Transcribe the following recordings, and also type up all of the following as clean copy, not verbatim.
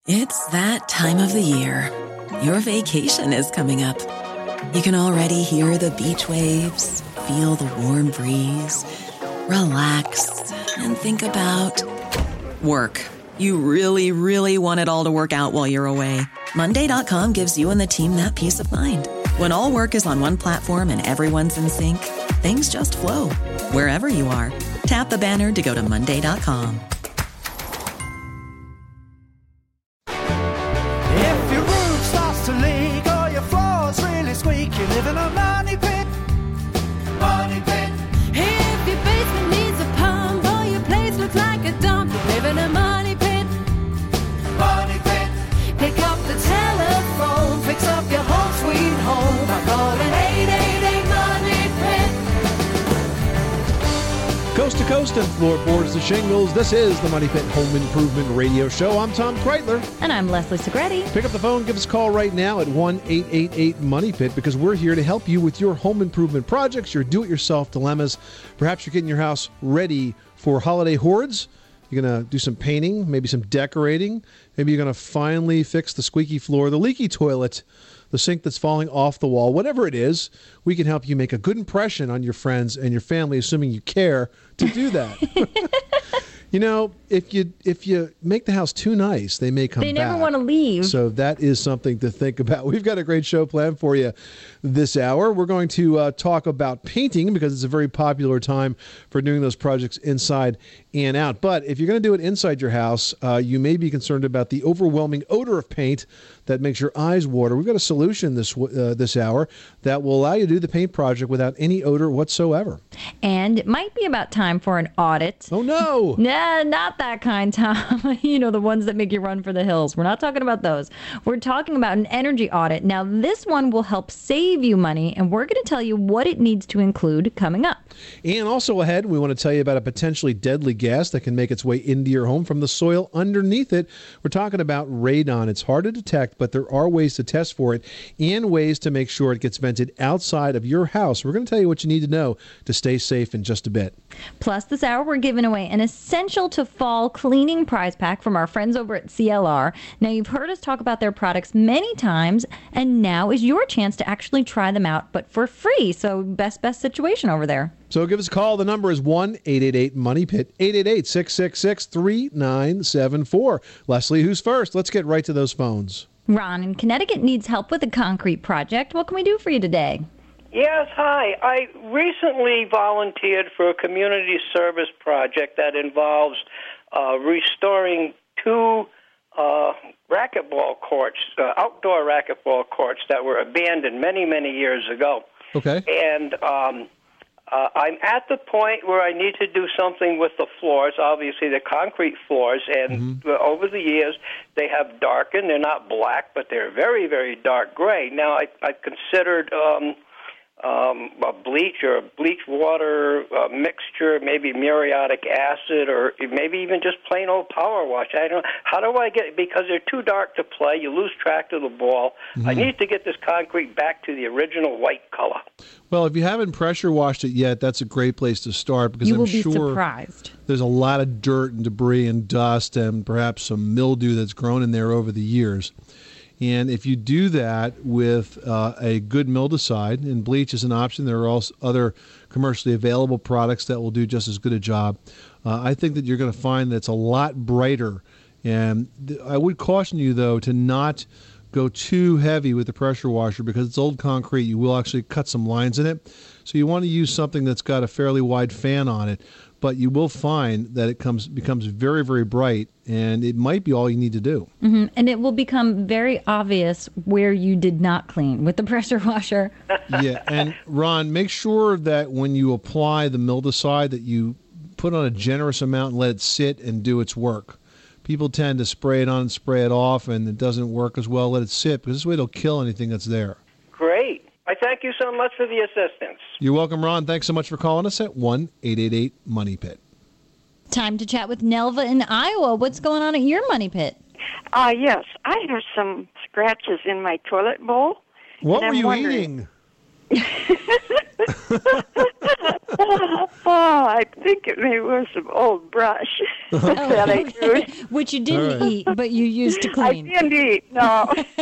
It's that time of the year. Your vacation is coming up. You can already hear the beach waves, feel the warm breeze, relax, and think about work. You really, really want it all to work out while you're away. Monday.com gives you and the team that peace of mind. When all work is on one platform and everyone's in sync, things just flow. Wherever you are, tap the banner to go to Monday.com. If your roof starts to leak or your floor's really squeak, you live in a money pit. Money pit. If your basement needs a pump or your place looks like a dump, you live in a money pit. Money pit. Pick up the telephone, fix up your home sweet home by calling 888 Money Pit. Coast to coast and floorboards to shingles, this is the Money Pit Home Improvement Radio Show. I'm Tom Kreitler. And I'm Leslie Segretti. Pick up the phone, give us a call right now at 1-888-MONEY-PIT because we're here to help you with your home improvement projects, your do-it-yourself dilemmas. Perhaps you're getting your house ready for holiday hordes. You're going to do some painting, maybe some decorating. Maybe you're going to finally fix the squeaky floor, the leaky toilet, the sink that's falling off the wall. Whatever it is, we can help you make a good impression on your friends and your family, assuming you care to do that. You know, if you make the house too nice, they may come back. They never want to leave. So that is something to think about. We've got a great show planned for you this hour. We're going to talk about painting because it's a very popular time for doing those projects inside and out. But if you're going to do it inside your house, you may be concerned about the overwhelming odor of paint that makes your eyes water. We've got a solution this hour that will allow you to do the paint project without any odor whatsoever. And it might be about time for an audit. Oh, no. Nah, not that kind, Tom. You know, the ones that make you run for the hills. We're not talking about those. We're talking about an energy audit. Now, this one will help save you money, and we're going to tell you what it needs to include coming up. And also ahead, we want to tell you about a potentially deadly gas that can make its way into your home from the soil underneath it. We're talking about radon. It's hard to detect, but there are ways to test for it and ways to make sure it gets vented outside of your house. We're going to tell you what you need to know to stay safe in just a bit. Plus, this hour, we're giving away an essential to fall cleaning prize pack from our friends over at CLR. Now, you've heard us talk about their products many times, and now is your chance to actually try them out, but for free. So best situation over there. So give us a call. The number is 1-888-MONEY-PIT, 888-666-3974. Leslie, who's first? Let's get right to those phones. Ron in Connecticut needs help with a concrete project. What can we do for you today? Yes, hi. I recently volunteered for a community service project that involves restoring two racquetball courts, outdoor racquetball courts that were abandoned many, many years ago. Okay. And I'm at the point where I need to do something with the floors, obviously the concrete floors, and over the years they have darkened. They're not black, but they're very, very dark gray. Now, I've considered a bleach or a bleach water mixture, maybe muriatic acid, or maybe even just plain old power wash. I don't know. How do I get, because they're too dark to play, you lose track of the ball. I need to get this concrete back to the original white color. Well, if you haven't pressure washed it yet, that's a great place to start because You I'm will be sure surprised. there's a lot of dirt and debris and dust and perhaps some mildew that's grown in there over the years. And if you do that with a good mildewcide, and bleach is an option, there are also other commercially available products that will do just as good a job. I think that you're going to find that it's a lot brighter. And I would caution you, though, to not go too heavy with the pressure washer because it's old concrete. You will actually cut some lines in it. So you want to use something that's got a fairly wide fan on it. But you will find that it becomes very, very bright, and it might be all you need to do. And it will become very obvious where you did not clean with the pressure washer. Yeah, and Ron, make sure that when you apply the mildewcide that you put on a generous amount and let it sit and do its work. People tend to spray it on and spray it off, and it doesn't work as well. Let it sit, because this way it'll kill anything that's there. Great. I thank you so much for the assistance. You're welcome, Ron. Thanks so much for calling us at 1-888-MONEY-PIT. Time to chat with Nelva in Iowa. What's going on at your money pit? Yes, I have some scratches in my toilet bowl. What were you eating? I think it maybe was some old brush that I used. Which you didn't eat, but you used to I clean. didn't eat, no.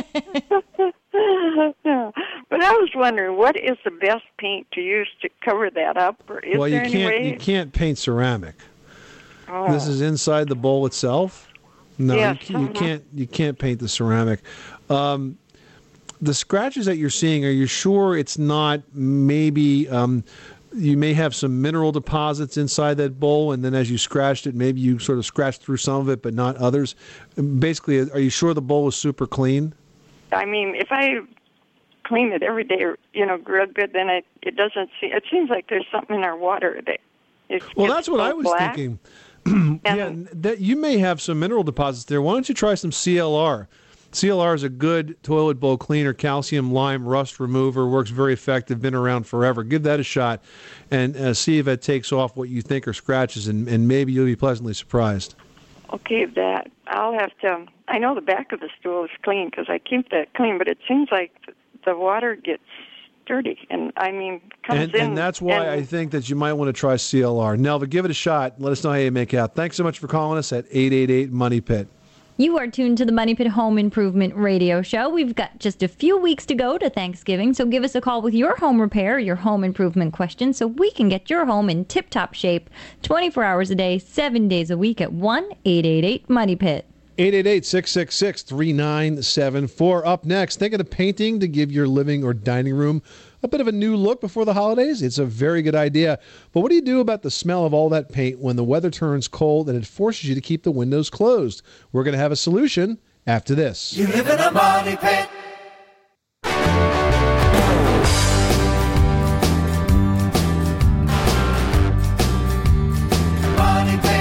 No. But I was wondering, what is the best paint to use to cover that up? Or is Well, there any way? you can't paint ceramic. Oh. This is inside the bowl itself. No, Yes, you can't paint the ceramic. The scratches that you're seeing, are you sure it's not maybe you may have some mineral deposits inside that bowl, and then as you scratched it, maybe you sort of scratched through some of it, but not others? Basically, are you sure the bowl is super clean? I mean, if I clean it every day, real good, then it doesn't seem. It seems like there's something in our water that. Well, that's what I was thinking. Yeah, that you may have some mineral deposits there. Why don't you try some CLR? CLR is a good toilet bowl cleaner, calcium, lime, rust remover, works very effective, been around forever. Give that a shot and see if it takes off what you think are scratches, and maybe you'll be pleasantly surprised. Okay, that I'll have to. I know the back of the stool is clean because I keep that clean, but it seems like the water gets dirty, and I mean comes in. And that's why I think that you might want to try CLR. Nelva, give it a shot. Let us know how you make out. Thanks so much for calling us at 888 Money Pit. You are tuned to the Money Pit Home Improvement Radio Show. We've got just a few weeks to go to Thanksgiving, so give us a call with your home repair, your home improvement question, so we can get your home in tip-top shape 24 hours a day, 7 days a week at 1-888-MONEY-PIT. 888-666-3974. Up next, thinking of painting to give your living or dining room a bit of a new look before the holidays? It's a very good idea. But what do you do about the smell of all that paint when the weather turns cold and it forces you to keep the windows closed? We're going to have a solution after this. You live in a money pit. Money pit.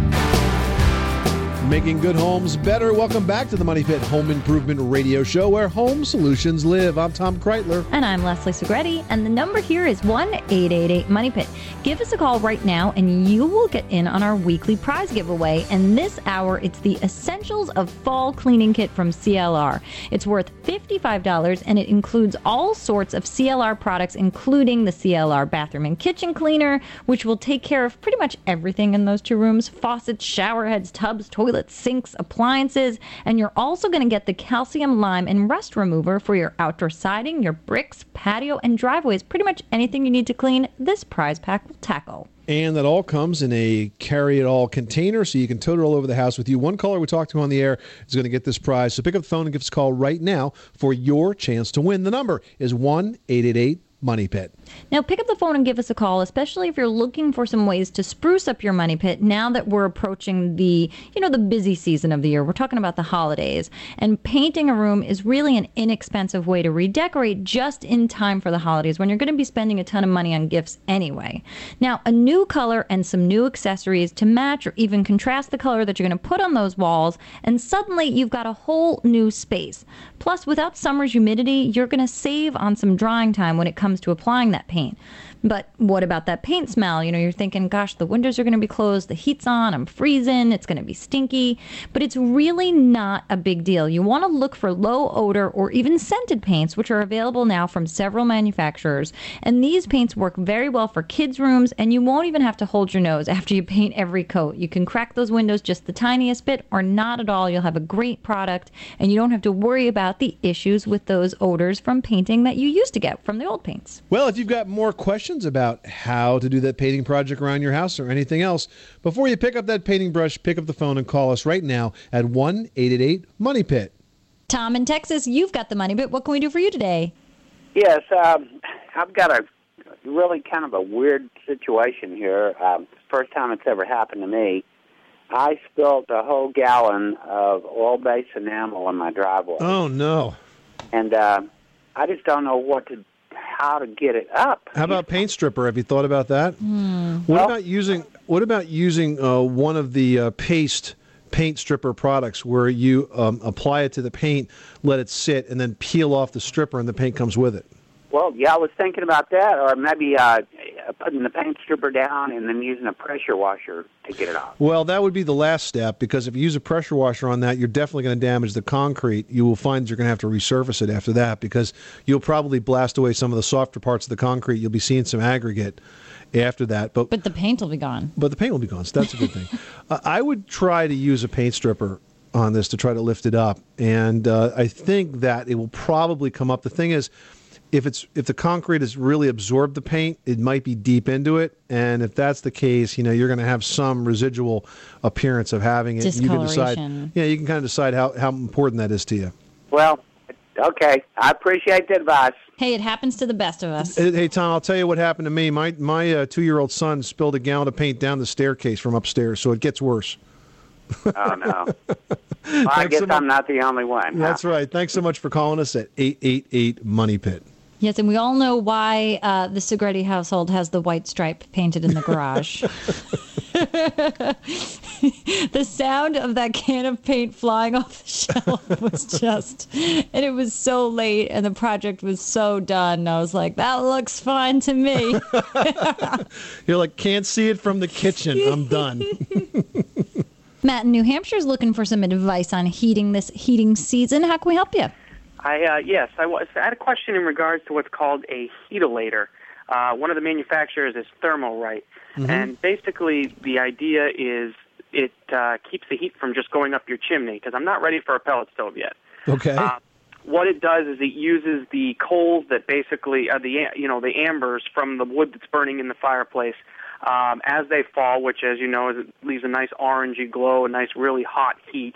Making good homes better. Welcome back to the Money Pit Home Improvement Radio Show, where home solutions live. I'm Tom Kreitler. And I'm Leslie Segretti, and the number here is 1-888-MONEY-PIT. Give us a call right now, and you will get in on our weekly prize giveaway. And this hour, it's the Essentials of Fall Cleaning Kit from CLR. It's worth $55, and it includes all sorts of CLR products, including the CLR bathroom and kitchen cleaner, which will take care of pretty much everything in those two rooms: faucets, shower heads, tubs, toilets, sinks, appliances. And you're also going to get the calcium, lime, and rust remover for your outdoor siding, your bricks, patio, and driveways. Pretty much anything you need to clean, this prize pack will tackle. And that all comes in a carry-it-all container, so you can tote it all over the house with you. One caller we talked to on the air is going to get this prize. So pick up the phone and give us a call right now for your chance to win. The number is 1-888-MONEY-PIT. Now, pick up the phone and give us a call, especially if you're looking for some ways to spruce up your money pit now that we're approaching the busy season of the year. We're talking about the holidays. And painting a room is really an inexpensive way to redecorate just in time for the holidays when you're going to be spending a ton of money on gifts anyway. Now, a new color and some new accessories to match or even contrast the color that you're going to put on those walls, and suddenly you've got a whole new space. Plus, without summer's humidity, you're going to save on some drying time when it comes to applying that paint. But what about that paint smell? You're thinking, gosh, the windows are going to be closed, the heat's on, I'm freezing, it's going to be stinky. But it's really not a big deal. You want to look for low odor or even scented paints, which are available now from several manufacturers. And these paints work very well for kids' rooms, and you won't even have to hold your nose after you paint every coat. You can crack those windows just the tiniest bit or not at all. You'll have a great product, and you don't have to worry about the issues with those odors from painting that you used to get from the old paints. Well, if you've got more questions about how to do that painting project around your house or anything else, before you pick up that painting brush, pick up the phone and call us right now at 1-888-MONEY-PIT. Tom in Texas, you've got the Money Pit. What can we do for you today? Yes, I've got a really kind of a weird situation here. First time it's ever happened to me. I spilled a whole gallon of oil-based enamel on my driveway. Oh, no. And I just don't know how to get it up. How about paint stripper? Have you thought about that? What about using one of the paste paint stripper products where you apply it to the paint, let it sit, and then peel off the stripper and the paint comes with it? Well, yeah, I was thinking about that, or maybe putting the paint stripper down and then using a pressure washer to get it off? Well, that would be the last step, because if you use a pressure washer on that, you're definitely going to damage the concrete. You will find you're going to have to resurface it after that, because you'll probably blast away some of the softer parts of the concrete. You'll be seeing some aggregate after that. But the paint will be gone. But the paint will be gone, so that's a good thing. I would try to use a paint stripper on this to try to lift it up, and I think that it will probably come up. The thing is, if the concrete has really absorbed the paint, it might be deep into it, and if that's the case, you're going to have some residual appearance of having it. Discoloration. You can kind of decide how important that is to you. Well, okay. I appreciate the advice. Hey, it happens to the best of us. Hey, Tom, I'll tell you what happened to me. My 2-year-old son spilled a gallon of paint down the staircase from upstairs, so it gets worse. Oh, no. Well, I guess I'm not the only one. That's right. Thanks so much for calling us at 888-MONEY-PIT. Yes, and we all know why the Segretti household has the white stripe painted in the garage. The sound of that can of paint flying off the shelf was just, and it was so late, and the project was so done. I was like, that looks fine to me. You're like, can't see it from the kitchen. I'm done. Matt in New Hampshire is looking for some advice on heating this heating season. How can we help you? Yes, I had a question in regards to what's called a heatilator. One of the manufacturers is Thermalright, and basically the idea is it keeps the heat from just going up your chimney, because I'm not ready for a pellet stove yet. Okay. What it does is it uses the coals that basically are the ambers from the wood that's burning in the fireplace as they fall, which, as you know, it leaves a nice orangey glow, a nice really hot heat.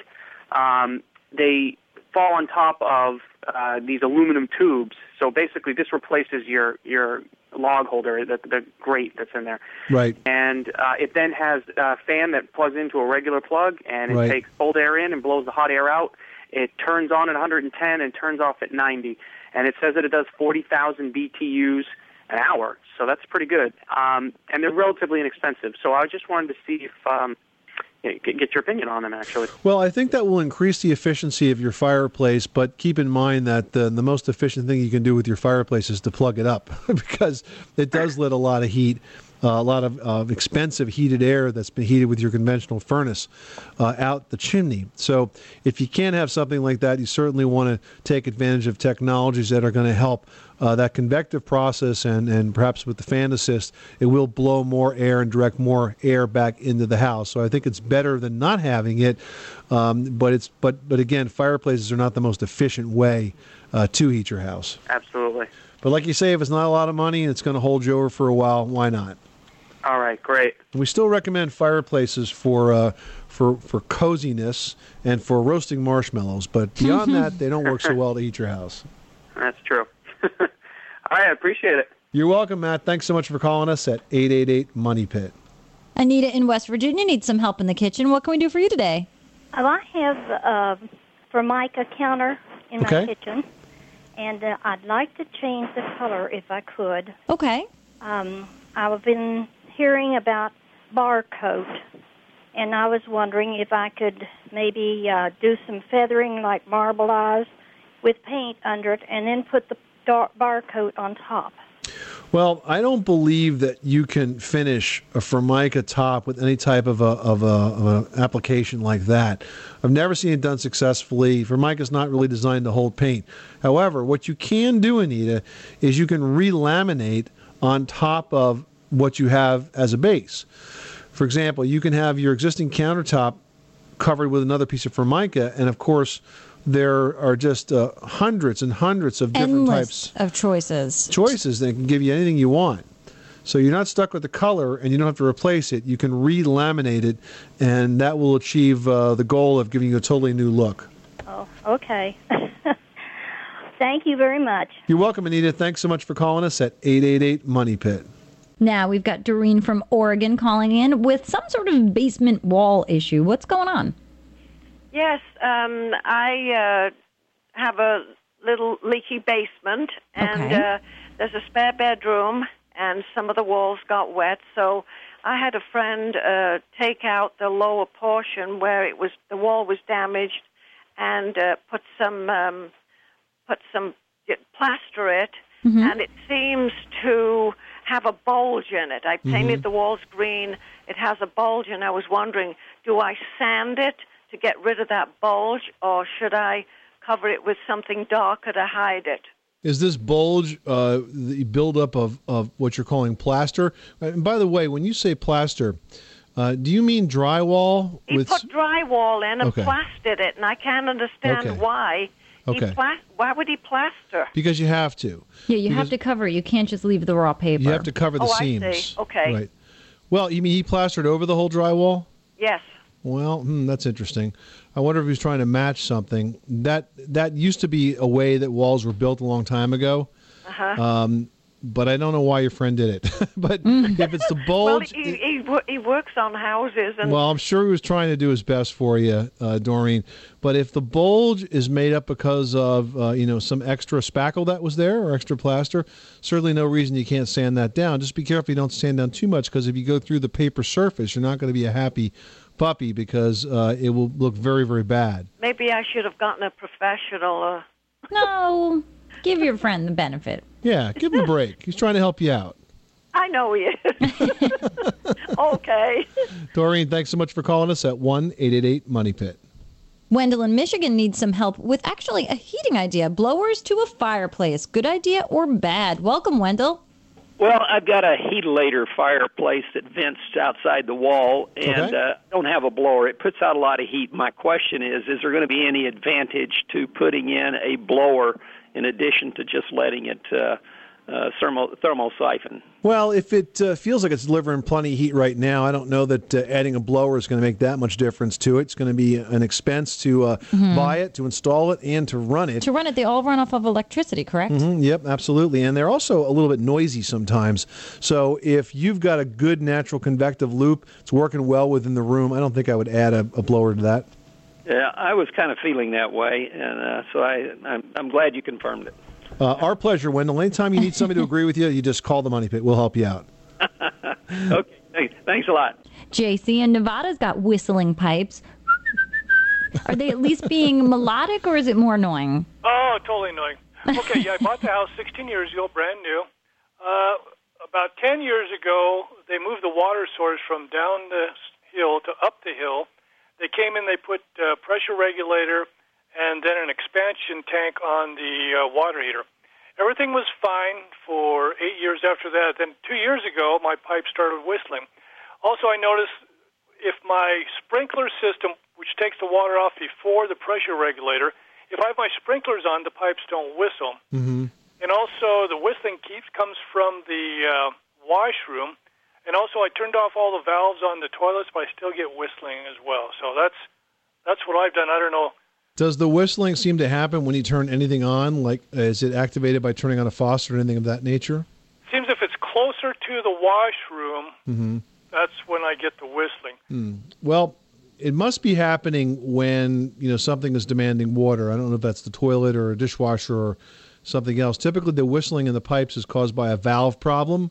They fall on top of these aluminum tubes. So basically this replaces your log holder, the grate that's in there. Right. And it then has a fan that plugs into a regular plug, and it takes cold air in and blows the hot air out. It turns on at 110 and turns off at 90. And it says that it does 40,000 BTUs an hour. So that's pretty good. And they're relatively inexpensive. So I just wanted to see if get your opinion on them, actually. Well, I think that will increase the efficiency of your fireplace, but keep in mind that the most efficient thing you can do with your fireplace is to plug it up, because it does let a lot of heat, a lot of expensive heated air that's been heated with your conventional furnace out the chimney. So if you can't have something like that, you certainly want to take advantage of technologies that are going to help that convective process, and perhaps with the fan assist, it will blow more air and direct more air back into the house. So I think it's better than not having it, but again, fireplaces are not the most efficient way to heat your house. Absolutely. But like you say, if it's not a lot of money and it's going to hold you over for a while, why not? All right, great. We still recommend fireplaces for coziness and for roasting marshmallows, but beyond that, they don't work so well to heat your house. That's true. All right, I appreciate it. You're welcome, Matt. Thanks so much for calling us at 888-MONEY-PIT. Anita in West Virginia needs some help in the kitchen. What can we do for you today? I have a Formica counter in my kitchen, and I'd like to change the color if I could. Okay. I've been hearing about bar coat, and I was wondering if I could maybe do some feathering like marbleize with paint under it, and then put the bar coat on top. Well, I don't believe that you can finish a Formica top with any type of a application like that. I've never seen it done successfully. Formica's not really designed to hold paint. However, what you can do, Anita, is you can relaminate on top of what you have as a base. For example, you can have your existing countertop covered with another piece of Formica, and of course, there are just hundreds and hundreds of different types of choices that can give you anything you want. So you're not stuck with the color, and you don't have to replace it. You can relaminate it, and that will achieve the goal of giving you a totally new look. Oh, okay. Thank you very much. You're welcome, Anita. Thanks so much for calling us at 888-MONEY-PIT. Now we've got Doreen from Oregon calling in with some sort of basement wall issue. What's going on? Yes, I have a little leaky basement, and there's a spare bedroom, and some of the walls got wet. So I had a friend take out the lower portion where the wall was damaged, and put some plaster it, and it seems to have a bulge in it. I painted the walls green. It has a bulge, and I was wondering, do I sand it to get rid of that bulge, or should I cover it with something darker to hide it? Is this bulge the buildup of what you're calling plaster? And by the way, when you say plaster, do you mean drywall? He put drywall in and Okay. plastered it, and I can't understand Okay. why. Okay. Why would he plaster? Because you have to. Yeah, you have to cover it. You can't just leave the raw paper. You have to cover the Oh, I seams. see. Okay. Right. Well, you mean he plastered over the whole drywall? Yes. Well, that's interesting. I wonder if he was trying to match something. That used to be a way that walls were built a long time ago. But I don't know why your friend did it. But if it's the Well, bulge... he works on houses, and Well, I'm sure he was trying to do his best for you, Doreen. But if the bulge is made up because of some extra spackle that was there or extra plaster, certainly no reason you can't sand that down. Just be careful you don't sand down too much, because if you go through the paper surface, you're not going to be a happy puppy, because it will look very, very bad. maybe I should have gotten a professional. No, give your friend the benefit. Yeah, give him a break. He's trying to help you out. I know he is. Okay. Doreen, thanks so much for calling us at 1-888-MONEY-PIT. Wendell in Michigan needs some help with actually a heating idea. Blowers to a fireplace. Good idea or bad? Welcome, Wendell. Well, I've got a heatilator fireplace that vents outside the wall, and Okay. don't have a blower. It puts out a lot of heat. My question is there going to be any advantage to putting in a blower in addition to just letting it thermal siphon? Well, if it feels like it's delivering plenty of heat right now, I don't know that adding a blower is going to make that much difference to it. It's going to be an expense to buy it, to install it, and to run it. To run it, they all run off of electricity, correct? Yep, absolutely. And they're also a little bit noisy sometimes. So if you've got a good natural convective loop, it's working well within the room, I don't think I would add a blower to that. Yeah, I was kind of feeling that way, and so I'm glad you confirmed it. Our pleasure, Wendell. Anytime you need somebody to agree with you, you just call the Money Pit. We'll help you out. Okay, thanks a lot. JC in Nevada's got whistling pipes. Are they at least being melodic, or is it more annoying? Oh, totally annoying. Okay, yeah, I bought the house 16 years ago, brand new. About 10 years ago, they moved the water source from down the hill to up the hill. They came in, they put a pressure regulator and then an expansion tank on the water heater. Everything was fine for 8 years after that. Then 2 years ago, my pipe started whistling. Also, I noticed if my sprinkler system, which takes the water off before the pressure regulator, if I have my sprinklers on, the pipes don't whistle. Mm-hmm. And also, the whistling comes from the washroom. And also, I turned off all the valves on the toilets, but I still get whistling as well. So that's what I've done. I don't know. Does the whistling seem to happen when you turn anything on? Like, is it activated by turning on a faucet or anything of that nature? Seems if it's closer to the washroom, that's when I get the whistling. Well, it must be happening when something is demanding water. I don't know if that's the toilet or a dishwasher or something else. Typically, the whistling in the pipes is caused by a valve problem.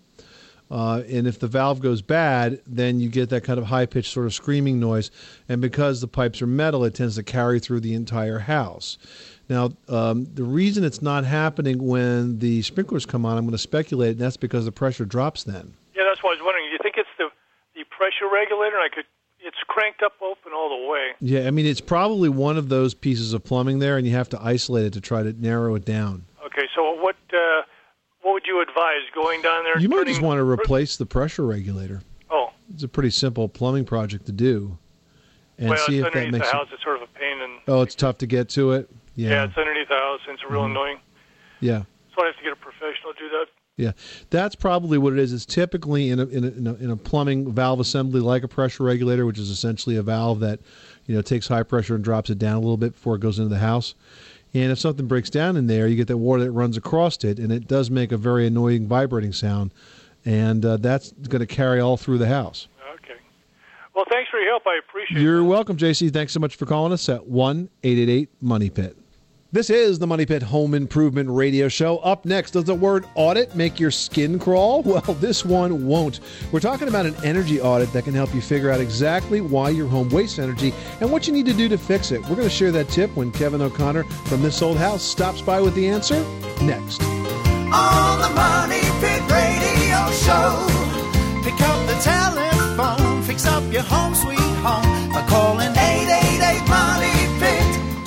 And if the valve goes bad, then you get that kind of high-pitched sort of screaming noise. And because the pipes are metal, it tends to carry through the entire house. Now, the reason it's not happening when the sprinklers come on, I'm going to speculate, and that's because the pressure drops then. Yeah, that's what I was wondering. Do you think it's the pressure regulator? It's cranked up open all the way. Yeah, I mean, it's probably one of those pieces of plumbing there, and you have to isolate it to try to narrow it down. Okay, so what would you advise, going down there? You might just want to replace the pressure regulator. Oh. It's a pretty simple plumbing project to do. And Well, see it's if that underneath makes the house. It's sort of a pain. Oh, it's tough to get to it? Yeah, it's underneath the house, and it's real annoying. Yeah. So I have to get a professional to do that. Yeah, that's probably what it is. It's typically in a plumbing valve assembly like a pressure regulator, which is essentially a valve that takes high pressure and drops it down a little bit before it goes into the house. And if something breaks down in there, you get that water that runs across it, and it does make a very annoying vibrating sound, and that's going to carry all through the house. Okay. Well, thanks for your help. I appreciate it. You're welcome, JC. Thanks so much for calling us at 1-888-MONEY-PIT. This is the Money Pit Home Improvement Radio Show. Up next, does the word audit make your skin crawl? Well, this one won't. We're talking about an energy audit that can help you figure out exactly why your home wastes energy and what you need to do to fix it. We're going to share that tip when Kevin O'Connor from This Old House stops by with the answer next. On the Money Pit Radio Show. show. Pick up the telephone, fix up your home sweet home by calling 888 Money Pit.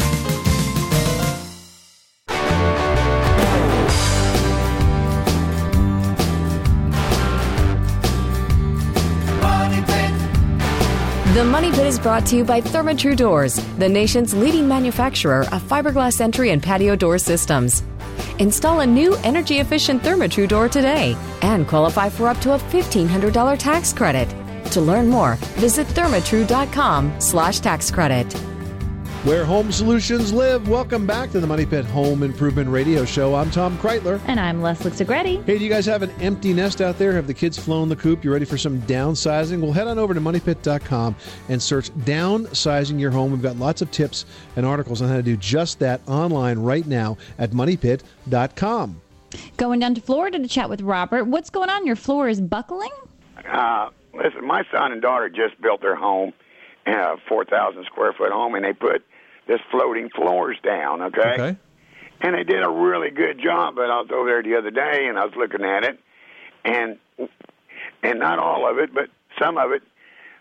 The Money Pit is brought to you by Therma-Tru Doors, the nation's leading manufacturer of fiberglass entry and patio door systems. Install a new energy-efficient Therma-Tru door today and qualify for up to a $1,500 tax credit. To learn more, visit thermatru.com/tax credit. Where home solutions live. Welcome back to the Money Pit Home Improvement Radio Show. I'm Tom Kreitler. And I'm Leslie Segretti. Hey, do you guys have an empty nest out there? Have the kids flown the coop? You ready for some downsizing? Well, head on over to moneypit.com and search Downsizing Your Home. We've got lots of tips and articles on how to do just that online right now at moneypit.com. Going down to Florida to chat with Robert. What's going on? Your floor is buckling? Listen, my son and daughter just built their home, a 4,000 square foot home, and they put this floating floors down, okay? And they did a really good job, but I was over there the other day, and I was looking at it, and not all of it, but some of it,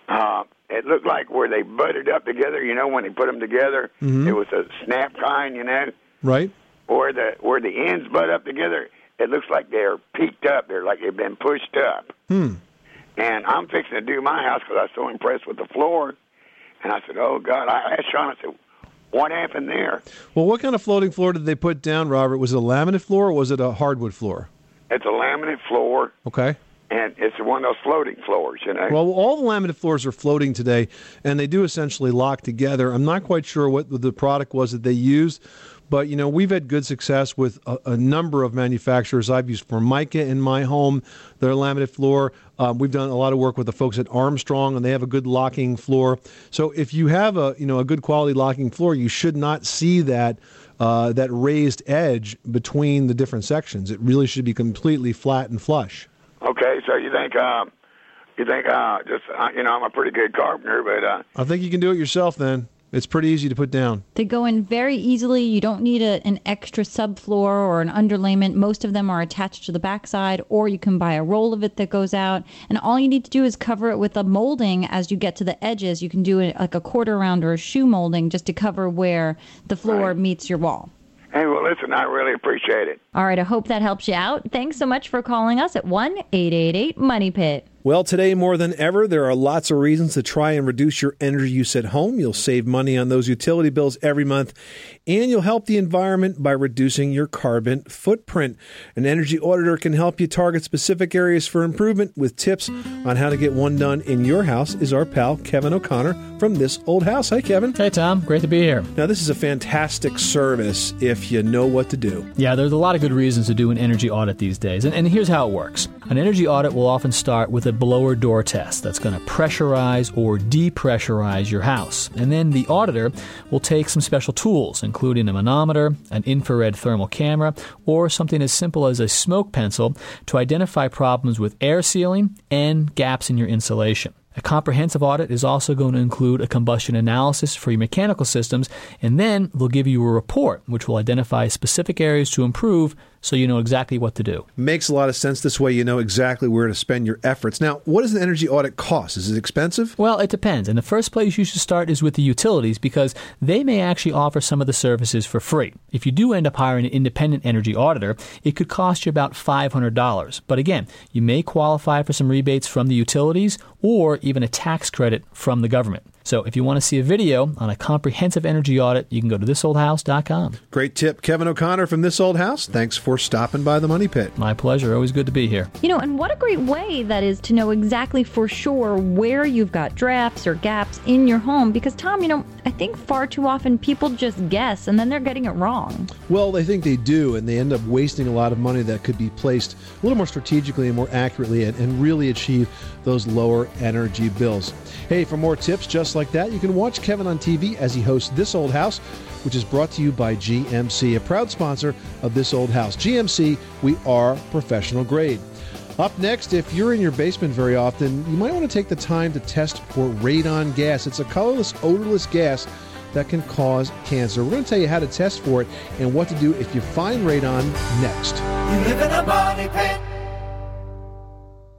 it looked like where they butted up together, you know, when they put them together, it was a snap kind, you know? Right. Where the ends butt up together, it looks like they're peaked up. They're like they've been pushed up. And I'm fixing to do my house because I was so impressed with the floor. And I said, oh, God. I asked Sean, I said, what happened there? Well, what kind of floating floor did they put down, Robert? Was it a laminate floor or was it a hardwood floor? It's a laminate floor. Okay. And it's one of those floating floors, you know. Well, all the laminate floors are floating today, and they do essentially lock together. I'm not quite sure what the product was that they used, but, you know, we've had good success with a number of manufacturers. I've used Formica in my home, their laminate floor. We've done a lot of work with the folks at Armstrong, and they have a good locking floor. So if you have a good quality locking floor, you should not see that raised edge between the different sections. It really should be completely flat and flush. Okay, so you think I'm a pretty good carpenter, but I think you can do it yourself then. It's pretty easy to put down. They go in very easily. You don't need an extra subfloor or an underlayment. Most of them are attached to the backside, or you can buy a roll of it that goes out. And all you need to do is cover it with a molding as you get to the edges. You can do it like a quarter round or a shoe molding just to cover where the floor meets your wall. Hey, well, listen, I really appreciate it. All right, I hope that helps you out. Thanks so much for calling us at 1-888-MONEY-PIT. Well, today more than ever, there are lots of reasons to try and reduce your energy use at home. You'll save money on those utility bills every month, and you'll help the environment by reducing your carbon footprint. An energy auditor can help you target specific areas for improvement with tips on how to get one done in your house is our pal Kevin O'Connor from This Old House. Hi, Kevin. Hey, Tom. Great to be here. Now, this is a fantastic service if you know what to do. Yeah, there's a lot of good reasons to do an energy audit these days, and here's how it works. An energy audit will often start with a blower door test that's going to pressurize or depressurize your house. And then the auditor will take some special tools, including a manometer, an infrared thermal camera, or something as simple as a smoke pencil to identify problems with air sealing and gaps in your insulation. A comprehensive audit is also going to include a combustion analysis for your mechanical systems, and then they'll give you a report which will identify specific areas to improve so you know exactly what to do. Makes a lot of sense. This way you know exactly where to spend your efforts. Now, what does an energy audit cost? Is it expensive? Well, it depends. And the first place you should start is with the utilities because they may actually offer some of the services for free. If you do end up hiring an independent energy auditor, it could cost you about $500. But again, you may qualify for some rebates from the utilities or even a tax credit from the government. So if you want to see a video on a comprehensive energy audit, you can go to thisoldhouse.com. Great tip. Kevin O'Connor from This Old House. Thanks for stopping by the Money Pit. My pleasure. Always good to be here. You know, and what a great way that is to know exactly for sure where you've got drafts or gaps in your home. Because, Tom, you know, I think far too often people just guess and then they're getting it wrong. Well, they think they do, and they end up wasting a lot of money that could be placed a little more strategically and more accurately and really achieve those lower energy bills. Hey, for more tips just like that, you can watch Kevin on TV as he hosts This Old House, which is brought to you by GMC, a proud sponsor of This Old House. GMC, we are professional grade. Up next, if you're in your basement very often, you might want to take the time to test for radon gas. It's a colorless, odorless gas that can cause cancer. We're going to tell you how to test for it and what to do if you find radon next. You live in a money pit.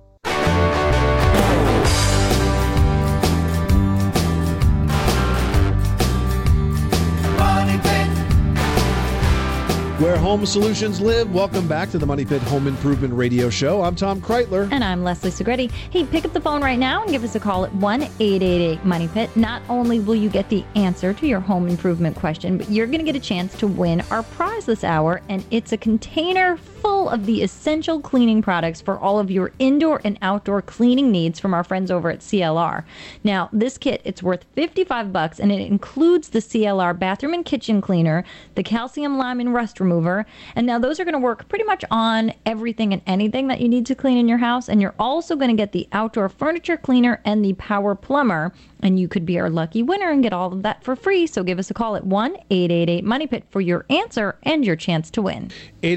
Where home solutions live. Welcome back to the Money Pit Home Improvement Radio Show. I'm Tom Kreitler. And I'm Leslie Segretti. Hey, pick up the phone right now and give us a call at 1-888-MONEY-PIT. Not only will you get the answer to your home improvement question, but you're going to get a chance to win our prize this hour, and it's a container full of the essential cleaning products for all of your indoor and outdoor cleaning needs from our friends over at CLR. Now, this kit, it's worth $55, and it includes the CLR bathroom and kitchen cleaner, the calcium lime and rust remover, and now those are going to work pretty much on everything and anything that you need to clean in your house, and you're also going to get the outdoor furniture cleaner and the power plumber, and you could be our lucky winner and get all of that for free. So give us a call at 1-888-MONEY-PIT for your answer and your chance to win.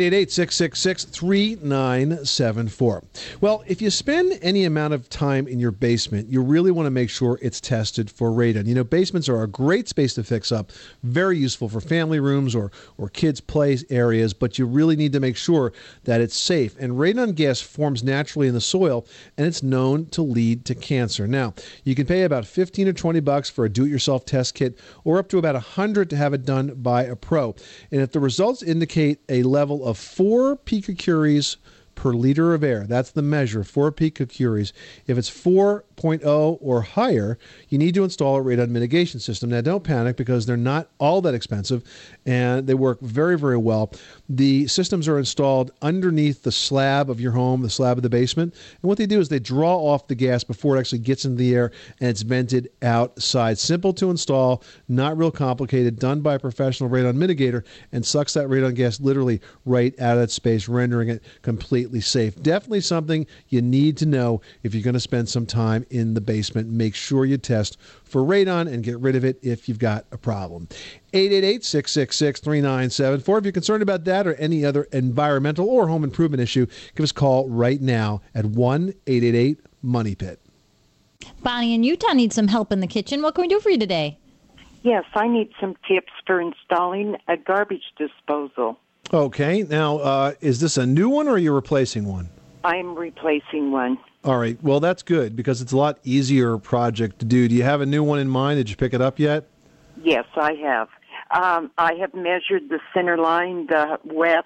888-666-3974. Well, if you spend any amount of time in your basement, you really want to make sure it's tested for radon. You know, basements are a great space to fix up, very useful for family rooms or kids' play areas, but you really need to make sure that it's safe. And radon gas forms naturally in the soil, and it's known to lead to cancer. Now, you can pay about $15 or $20 for a do-it-yourself test kit, or up to about $100 to have it done by a pro. And if the results indicate a level of 4 picocuries per liter of air, that's the measure, 4 picocuries. If it's 4.0 or higher, you need to install a radon mitigation system. Now, don't panic because they're not all that expensive, and they work very, very well. The systems are installed underneath the slab of your home, the slab of the basement, and what they do is they draw off the gas before it actually gets into the air, and it's vented outside. Simple to install, not real complicated, done by a professional radon mitigator, and sucks that radon gas literally right out of that space, rendering it completely safe. Definitely something you need to know if you're going to spend some time in the basement. Make sure you test for radon and get rid of it if you've got a problem. 888-666-3974. If you're concerned about that or any other environmental or home improvement issue, give us a call right now at 1-888-MONEY-PIT. Bonnie in Utah needs some help in the kitchen. What can we do for you today? Yes, I need some tips for installing a garbage disposal. Okay. Now, is this a new one or are you replacing one? I'm replacing one. All right. Well, that's good because it's a lot easier project to do. Do you have a new one in mind? Did you pick it up yet? Yes, I have. I have measured the center line, the width,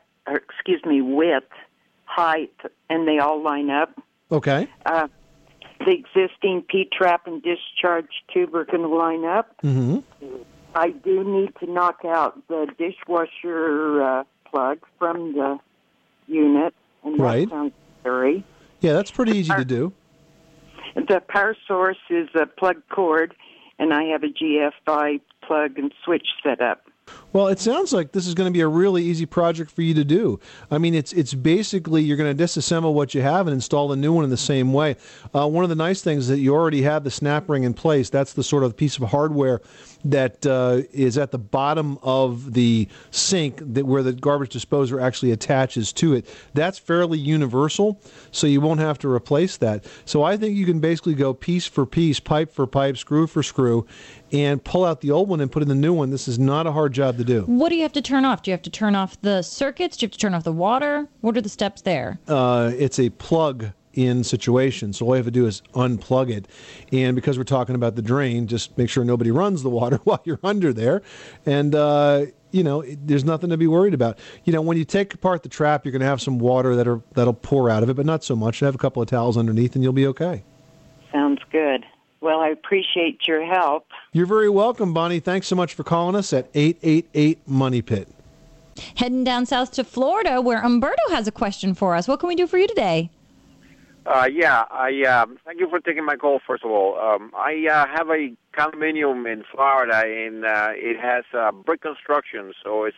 height, and they all line up. Okay. The existing P-trap and discharge tube are going to line up. Mm-hmm. I do need to knock out the dishwasher plug from the unit, and that sounds scary. Yeah, that's pretty easy to do. The power source is a plug cord, and I have a GFI plug and switch set up. Well, it sounds like this is going to be a really easy project for you to do. I mean, it's basically you're going to disassemble what you have and install a new one in the same way. One of the nice things is that you already have the snap ring in place. That's the sort of piece of hardware that is at the bottom of the sink where the garbage disposer actually attaches to it. That's fairly universal, so you won't have to replace that. So I think you can basically go piece for piece, pipe for pipe, screw for screw, and pull out the old one and put in the new one. This is not a hard job to do. What do you have to turn off? Do you have to turn off the circuits? Do you have to turn off the water? What are the steps there? It's a plug-in situation, so all you have to do is unplug it. And because we're talking about the drain, just make sure nobody runs the water while you're under there. And, there's nothing to be worried about. When you take apart the trap, you're going to have some water that'll pour out of it, but not so much. You have a couple of towels underneath, and you'll be okay. Sounds good. Well, I appreciate your help. You're very welcome, Bonnie. Thanks so much for calling us at 888-MONEY-PIT. Heading down south to Florida, where Umberto has a question for us. What can we do for you today? Thank you for taking my call, first of all. I have a condominium in Florida, and it has brick construction, so it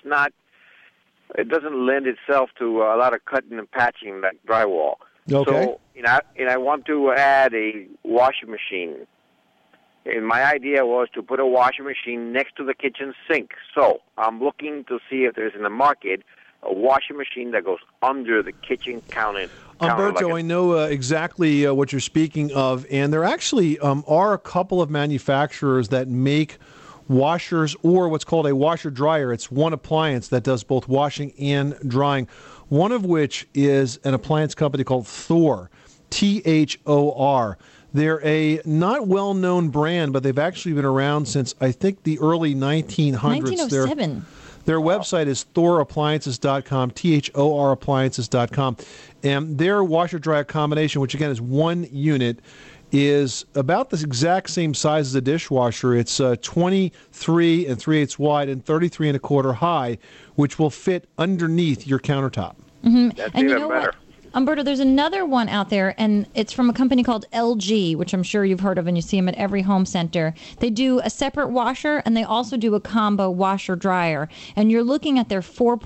doesn't lend itself to a lot of cutting and patching like drywall. Okay. So, and I want to add a washing machine. And my idea was to put a washing machine next to the kitchen sink. So I'm looking to see if there's in the market a washing machine that goes under the kitchen counter. Umberto, I know exactly what you're speaking of, and there actually are a couple of manufacturers that make washers or what's called a washer-dryer. It's one appliance that does both washing and drying, one of which is an appliance company called Thor, Thor. They're a not well-known brand, but they've actually been around since, I think, the early 1900s. 1907. Their website is thorappliances.com, THOR appliances.com. And their washer-dryer combination, which again is one unit, is about the exact same size as a dishwasher. It's 23 3/8 wide and 33 1/4 high, which will fit underneath your countertop. Mm-hmm. That's and you even know better. what? Umberto, there's another one out there, and it's from a company called LG, which I'm sure you've heard of, and you see them at every home center. They do a separate washer, and they also do a combo washer-dryer. And you're looking at their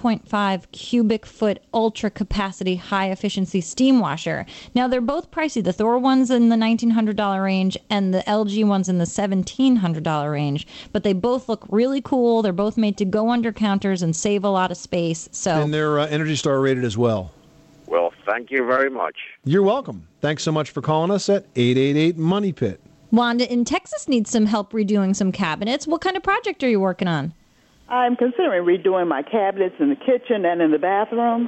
4.5 cubic foot ultra-capacity, high-efficiency steam washer. Now, they're both pricey. The Thor one's in the $1,900 range, and the LG one's in the $1,700 range. But they both look really cool. They're both made to go under counters and save a lot of space. And they're Energy Star rated as well. Well, thank you very much. You're welcome. Thanks so much for calling us at 888 Money Pit. Wanda in Texas needs some help redoing some cabinets. What kind of project are you working on? I'm considering redoing my cabinets in the kitchen and in the bathroom.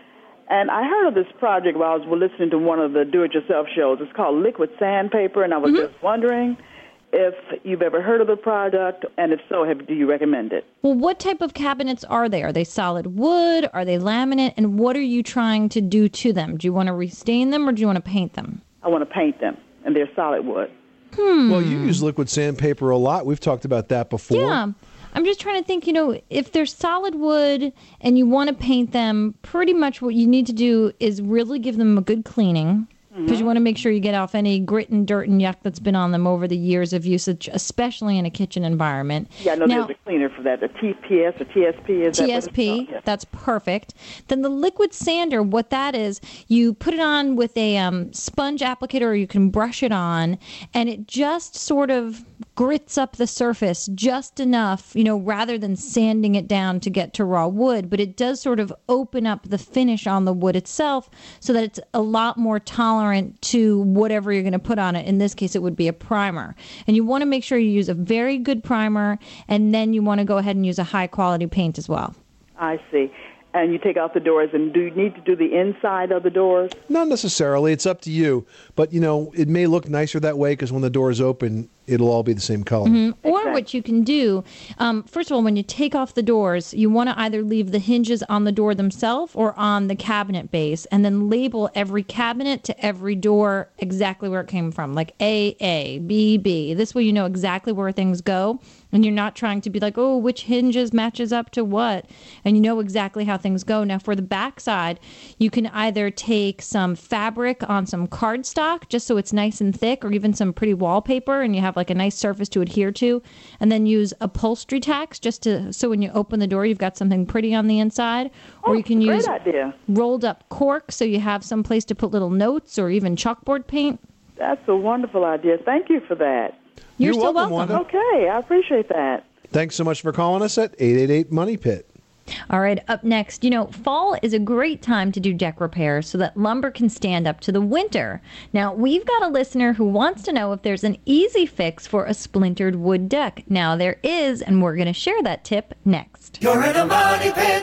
And I heard of this project while I was listening to one of the do-it-yourself shows. It's called liquid sandpaper, and I was just wondering if you've ever heard of the product, and if so, do you recommend it? Well, what type of cabinets are they? Are they solid wood? Are they laminate? And what are you trying to do to them? Do you want to restain them or do you want to paint them? I want to paint them, and they're solid wood. Well, you use liquid sandpaper a lot. We've talked about that before. Yeah. I'm just trying to think, if they're solid wood and you want to paint them, pretty much what you need to do is really give them a good cleaning. Because you want to make sure you get off any grit and dirt and yuck that's been on them over the years of usage, especially in a kitchen environment. Yeah, I know there's a cleaner for that, the TPS or TSP. Is that what it's called? TSP, that's perfect. Then the liquid sander, what that is, you put it on with a sponge applicator, or you can brush it on, and it just sort of grits up the surface just enough, rather than sanding it down to get to raw wood. But it does sort of open up the finish on the wood itself so that it's a lot more tolerant to whatever you're going to put on it. In this case, it would be a primer. And you want to make sure you use a very good primer, and then you want to go ahead and use a high-quality paint as well. I see. And you take out the doors, and do you need to do the inside of the doors? Not necessarily. It's up to you. But, it may look nicer that way because when the doors open, it'll all be the same color. Mm-hmm. Or what you can do, first of all, when you take off the doors, you want to either leave the hinges on the door themselves or on the cabinet base, and then label every cabinet to every door exactly where it came from, like A, B, B. This way you know exactly where things go, and you're not trying to be like, oh, which hinges matches up to what, and you know exactly how things go. Now, for the back side, you can either take some fabric on some cardstock, just so it's nice and thick, or even some pretty wallpaper, and you have like a nice surface to adhere to, and then use upholstery tacks so when you open the door you've got something pretty on the inside. Or you can use rolled up cork so you have some place to put little notes or even chalkboard paint. That's a wonderful idea. Thank you for that. You're still welcome. Wanda. Okay, I appreciate that. Thanks so much for calling us at 888 Money Pit. All right, up next, fall is a great time to do deck repairs so that lumber can stand up to the winter. Now, we've got a listener who wants to know if there's an easy fix for a splintered wood deck. Now, there is, and we're going to share that tip next. You're in a money pit.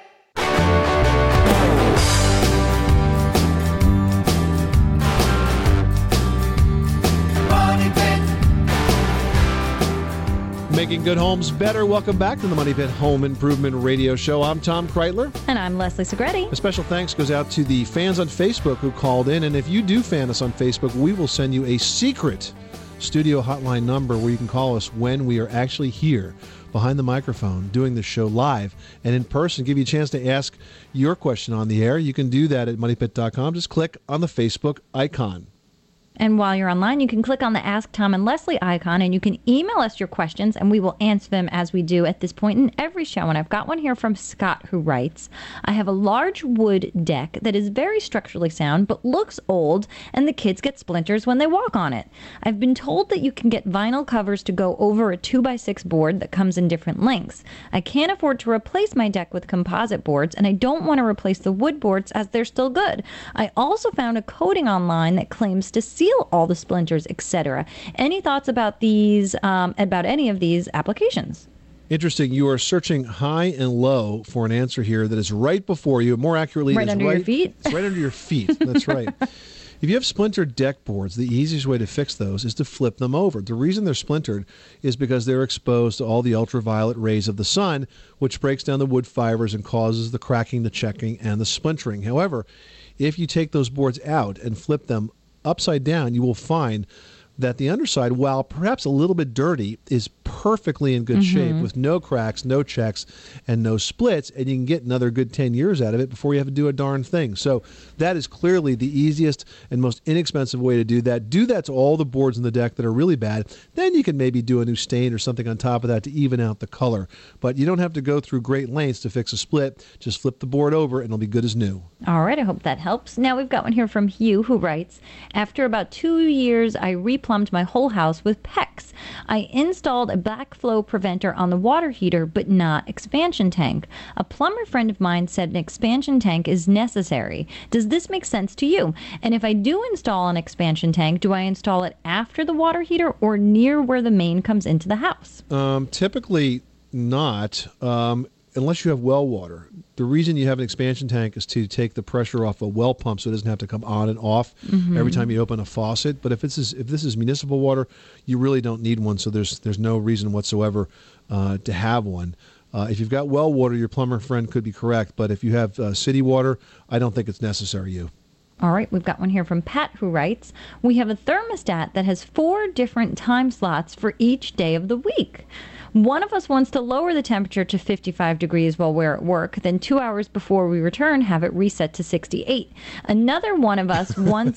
Making good homes better. Welcome back to the Money Pit Home Improvement Radio Show. I'm Tom Kreitler. And I'm Leslie Segretti. A special thanks goes out to the fans on Facebook who called in. And if you do fan us on Facebook, we will send you a secret studio hotline number where you can call us when we are actually here behind the microphone doing the show live and in person. Give you a chance to ask your question on the air. You can do that at moneypit.com. Just click on the Facebook icon. And while you're online, you can click on the Ask Tom and Leslie icon, and you can email us your questions, and we will answer them as we do at this point in every show. And I've got one here from Scott, who writes, I have a large wood deck that is very structurally sound, but looks old, and the kids get splinters when they walk on it. I've been told that you can get vinyl covers to go over a 2x6 board that comes in different lengths. I can't afford to replace my deck with composite boards, and I don't want to replace the wood boards as they're still good. I also found a coating online that claims to seal all the splinters, etc. Any thoughts about these, about any of these applications? Interesting. You are searching high and low for an answer here that is right before you. More accurately, right under your feet? It's right under your feet. That's right. If you have splintered deck boards, the easiest way to fix those is to flip them over. The reason they're splintered is because they're exposed to all the ultraviolet rays of the sun, which breaks down the wood fibers and causes the cracking, the checking, and the splintering. However, if you take those boards out and flip them upside down, you will find that the underside, while perhaps a little bit dirty, is perfectly in good shape with no cracks, no checks, and no splits, and you can get another good 10 years out of it before you have to do a darn thing. So that is clearly the easiest and most inexpensive way to do that. Do that to all the boards in the deck that are really bad. Then you can maybe do a new stain or something on top of that to even out the color. But you don't have to go through great lengths to fix a split. Just flip the board over and it'll be good as new. All right, I hope that helps. Now we've got one here from Hugh who writes, after about 2 years, I replumbed my whole house with PEX. I installed a backflow preventer on the water heater, but not expansion tank. A plumber friend of mine said an expansion tank is necessary. Does this make sense to you? And if I do install an expansion tank, do I install it after the water heater or near where the main comes into the house? Typically not, unless you have well water. The reason you have an expansion tank is to take the pressure off a well pump so it doesn't have to come on and off every time you open a faucet. But if this is municipal water, you really don't need one, so there's no reason whatsoever to have one. If you've got well water, your plumber friend could be correct, but if you have city water, I don't think it's necessary, All right, we've got one here from Pat who writes, we have a thermostat that has 4 different time slots for each day of the week. One of us wants to lower the temperature to 55 degrees while we're at work, then 2 hours before we return, have it reset to 68. Another one of us thinks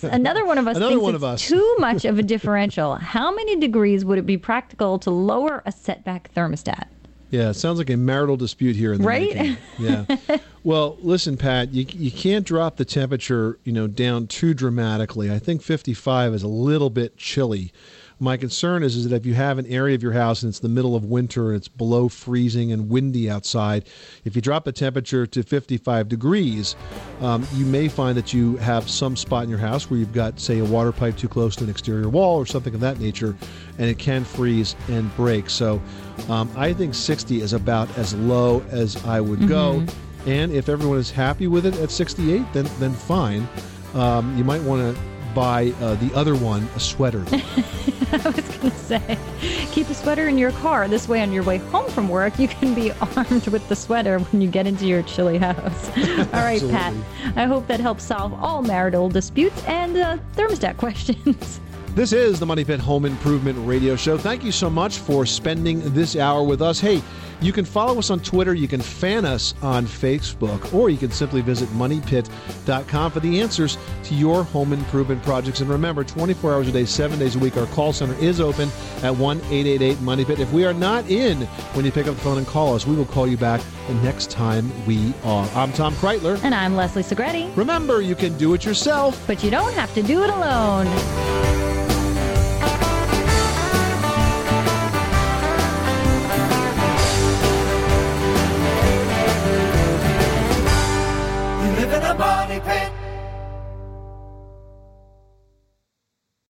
it's too much of a differential. How many degrees would it be practical to lower a setback thermostat? Yeah, it sounds like a marital dispute here in the making. Yeah. Well, listen, Pat, you can't drop the temperature, down too dramatically. I think 55 is a little bit chilly. My concern is that if you have an area of your house and it's the middle of winter and it's below freezing and windy outside, if you drop the temperature to 55 degrees, you may find that you have some spot in your house where you've got, say, a water pipe too close to an exterior wall or something of that nature, and it can freeze and break. So I think 60 is about as low as I would go. And if everyone is happy with it at 68, then fine. You might want to buy the other one, a sweater. I was going to say, keep a sweater in your car. This way, on your way home from work, you can be armed with the sweater when you get into your chilly house. All right, Pat. I hope that helps solve all marital disputes and thermostat questions. This is the Money Pit Home Improvement Radio Show. Thank you so much for spending this hour with us. Hey, you can follow us on Twitter, you can fan us on Facebook, or you can simply visit moneypit.com for the answers to your home improvement projects. And remember, 24 hours a day, 7 days a week, our call center is open at 1-888-MONEYPIT. If we are not in when you pick up the phone and call us, we will call you back the next time we are. I'm Tom Kreitler. And I'm Leslie Segretti. Remember, you can do it yourself, but you don't have to do it alone. Money pit.